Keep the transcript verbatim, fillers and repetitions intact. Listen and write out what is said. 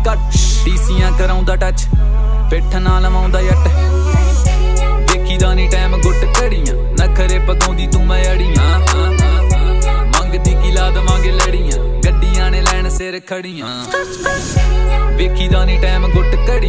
ਕੱਟ ਡੀਸੀਆਂ ਕਰਾਉਂਦਾ ਟੱਚ ਪਿੱਠ ਨਾਲ ਲਵਾਉਂਦਾ ਜੱਟ ਦੇਖੀਦਾ ਨੀ ਟਾਈਮ ਗੁੱਟ ਘੜੀਆਂ ਨਖਰੇ ਪਕਾਉਂਦੀ ਤੂੰ ਮੈਂ ਅੜੀਆਂ ਮੰਗਦੀ ਕੀ ਲਾ ਦਵਾਂਗੇ ਲੜੀਆਂ ਗੱਡੀਆਂ ਨੇ ਲੈਣ ਸਿਰ ਖੜੀਆਂ ਵੇਖੀਦਾ ਨੀ ਟਾਈਮ ਗੁੱਟ